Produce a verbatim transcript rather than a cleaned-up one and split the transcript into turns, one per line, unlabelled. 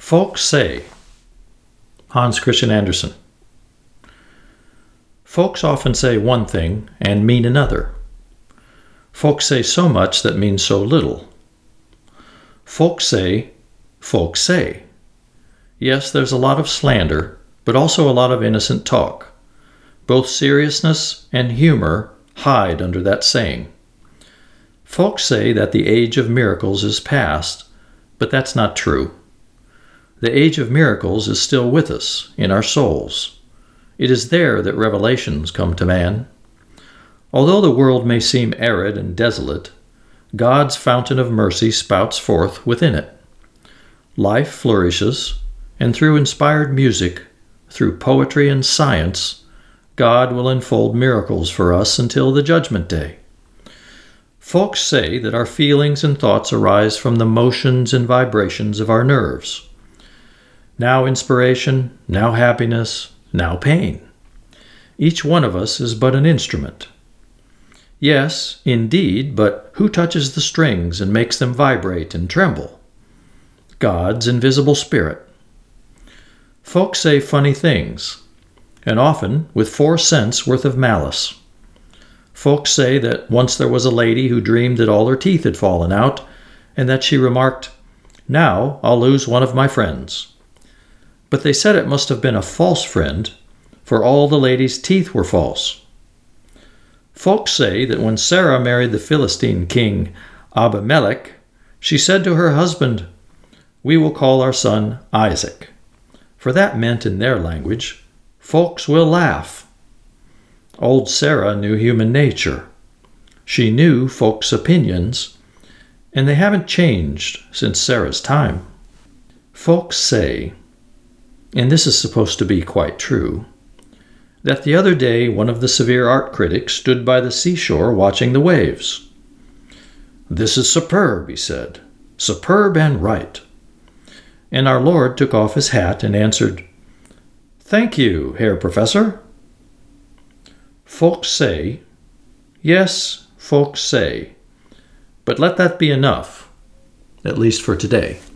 Folks say, Hans Christian Andersen. Folks often say one thing and mean another. Folks say so much that means so little. Folks say, folks say. Yes, there's a lot of slander, but also a lot of innocent talk. Both seriousness and humor hide under that saying. Folks say that the age of miracles is past, but that's not true. The age of miracles is still with us, in our souls. It is there that revelations come to man. Although the world may seem arid and desolate, God's fountain of mercy spouts forth within it. Life flourishes, and through inspired music, through poetry and science, God will unfold miracles for us until the judgment day. Folks say that our feelings and thoughts arise from the motions and vibrations of our nerves. Now inspiration, now happiness, now pain. Each one of us is but an instrument. Yes, indeed, but who touches the strings and makes them vibrate and tremble? God's invisible spirit. Folks say funny things, and often with four cents worth of malice. Folks say that once there was a lady who dreamed that all her teeth had fallen out, and that she remarked, "Now I'll lose one of my friends." But they said it must have been a false friend, for all the lady's teeth were false. Folks say that when Sarah married the Philistine king Abimelech, she said to her husband, "We will call our son Isaac," for that meant in their language, "Folks will laugh." Old Sarah knew human nature. She knew folks' opinions, and they haven't changed since Sarah's time. Folks say, and this is supposed to be quite true, that the other day one of the severe art critics stood by the seashore watching the waves. "This is superb," he said, "superb and right." And our Lord took off his hat and answered, "Thank you, Herr Professor." Folks say, yes, folks say, but let that be enough, at least for today.